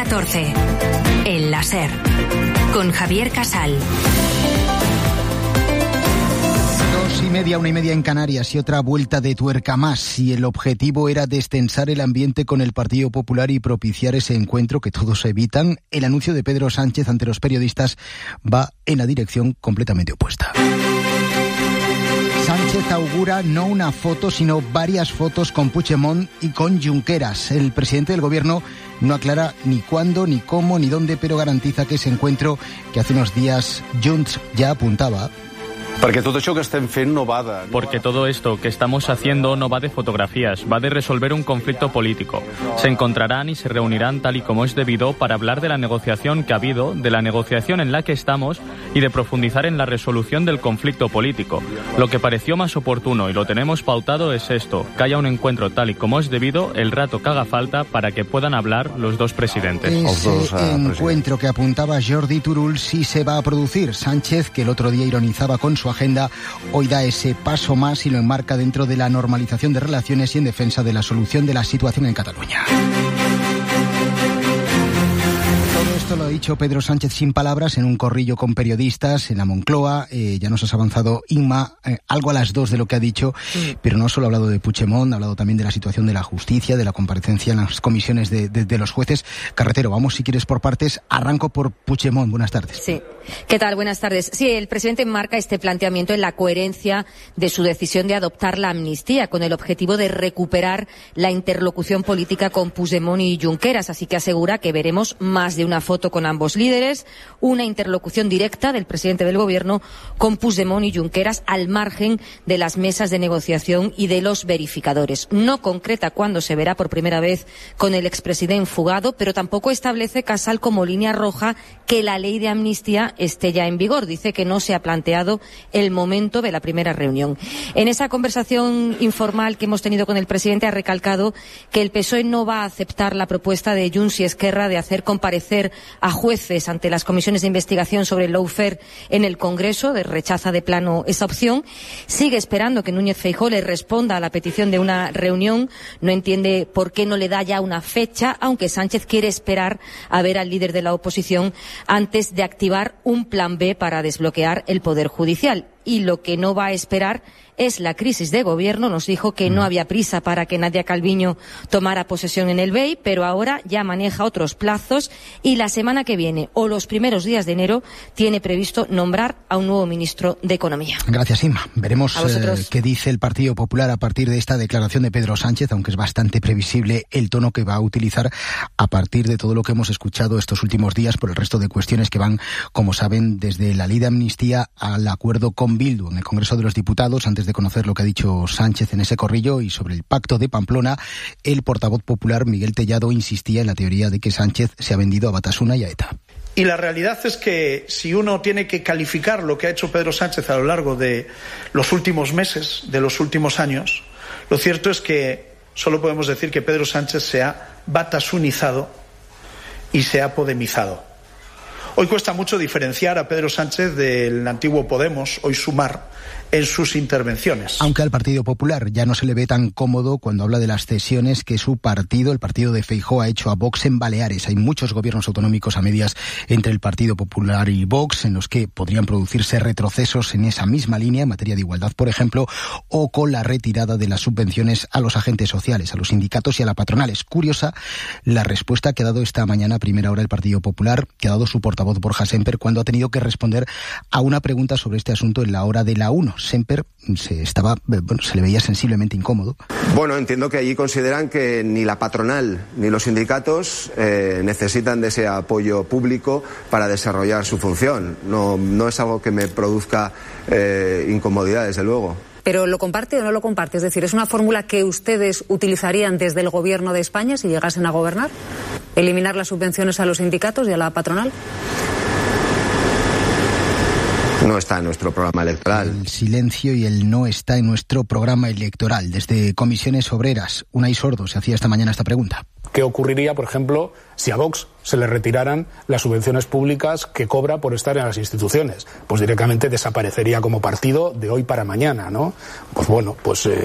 14. El láser. Con Javier Casal. 2:30, 1:30 en Canarias y otra vuelta de tuerca más. Y el objetivo era destensar el ambiente con el Partido Popular y propiciar ese encuentro que todos evitan. El anuncio de Pedro Sánchez ante los periodistas va en la dirección completamente opuesta. Sánchez augura no una foto, sino varias fotos con Puigdemont y con Junqueras. El presidente del gobierno no aclara ni cuándo, ni cómo, ni dónde, pero garantiza que ese encuentro que hace unos días Junts ya apuntaba. Porque todo esto que estamos haciendo no va de fotografías, va de resolver un conflicto político. Se encontrarán y se reunirán tal y como es debido para hablar de la negociación que ha habido, de la negociación en la que estamos y de profundizar en la resolución del conflicto político. Lo que pareció más oportuno y lo tenemos pautado es esto, que haya un encuentro tal y como es debido el rato que haga falta para que puedan hablar los dos presidentes. Ese encuentro que apuntaba Jordi Turull sí se va a producir. Sánchez, que el otro día ironizaba con su agenda, hoy da ese paso más y lo enmarca dentro de la normalización de relaciones y en defensa de la solución de la situación en Cataluña. Esto lo ha dicho Pedro Sánchez sin palabras en un corrillo con periodistas en la Moncloa. Ya nos has avanzado, Inma, algo a las 2 de lo que ha dicho, pero no solo ha hablado de Puigdemont, ha hablado también de la situación de la justicia, de la comparecencia en las comisiones de los jueces. Carretero, vamos si quieres por partes. Arranco por Puigdemont. Buenas tardes. Sí. ¿Qué tal? Buenas tardes. Sí, el presidente enmarca este planteamiento en la coherencia de su decisión de adoptar la amnistía con el objetivo de recuperar la interlocución política con Puigdemont y Junqueras. Así que asegura que veremos más de una foto con ambos líderes, una interlocución directa del presidente del gobierno con Puigdemont y Junqueras al margen de las mesas de negociación y de los verificadores. No concreta cuándo se verá por primera vez con el expresidente fugado, pero tampoco establece Casal como línea roja que la ley de amnistía esté ya en vigor. Dice que no se ha planteado el momento de la primera reunión. En esa conversación informal que hemos tenido con el presidente ha recalcado que el PSOE no va a aceptar la propuesta de Junts y Esquerra de hacer comparecer a jueces ante las comisiones de investigación sobre el lawfare en el Congreso, rechaza de plano esa opción. Sigue esperando que Núñez Feijóo le responda a la petición de una reunión. No entiende por qué no le da ya una fecha, aunque Sánchez quiere esperar a ver al líder de la oposición antes de activar un plan B para desbloquear el Poder Judicial. Y lo que no va a esperar es la crisis de gobierno. Nos dijo que no había prisa para que Nadia Calviño tomara posesión en el BEI, pero ahora ya maneja otros plazos y la semana que viene o los primeros días de enero tiene previsto nombrar a un nuevo ministro de Economía. Gracias, Inma. Veremos qué dice el Partido Popular a partir de esta declaración de Pedro Sánchez, aunque es bastante previsible el tono que va a utilizar a partir de todo lo que hemos escuchado estos últimos días por el resto de cuestiones que van, como saben, desde la ley de amnistía al acuerdo con Bildu en el Congreso de los Diputados. Antes de conocer lo que ha dicho Sánchez en ese corrillo y sobre el pacto de Pamplona, el portavoz popular Miguel Tellado insistía en la teoría de que Sánchez se ha vendido a Batasuna y a ETA. Y la realidad es que si uno tiene que calificar lo que ha hecho Pedro Sánchez a lo largo de los últimos meses, de los últimos años, lo cierto es que solo podemos decir que Pedro Sánchez se ha batasunizado y se ha podemizado. Hoy cuesta mucho diferenciar a Pedro Sánchez del antiguo Podemos, hoy Sumar, en sus intervenciones. Aunque al Partido Popular ya no se le ve tan cómodo cuando habla de las cesiones que su partido, el partido de Feijóo, ha hecho a Vox en Baleares. Hay muchos gobiernos autonómicos a medias entre el Partido Popular y Vox en los que podrían producirse retrocesos en esa misma línea en materia de igualdad, por ejemplo, o con la retirada de las subvenciones a los agentes sociales, a los sindicatos y a la patronal. Es curiosa la respuesta que ha dado esta mañana a primera hora el Partido Popular, que ha dado su portavoz Borja Sémper cuando ha tenido que responder a una pregunta sobre este asunto en la hora de la 1. Sémper se le veía sensiblemente incómodo. Bueno, entiendo que allí consideran que ni la patronal ni los sindicatos necesitan de ese apoyo público para desarrollar su función. No es algo que me produzca incomodidad, desde luego. ¿Pero lo comparte o no lo comparte? Es decir, ¿es una fórmula que ustedes utilizarían desde el Gobierno de España si llegasen a gobernar? ¿Eliminar las subvenciones a los sindicatos y a la patronal? No está en nuestro programa electoral. El silencio y el no está en nuestro programa electoral. Desde Comisiones Obreras, Unai Sordo se hacía esta mañana esta pregunta. ¿Qué ocurriría, por ejemplo, si a Vox se le retiraran las subvenciones públicas que cobra por estar en las instituciones? Pues directamente desaparecería como partido de hoy para mañana, ¿no? Pues bueno,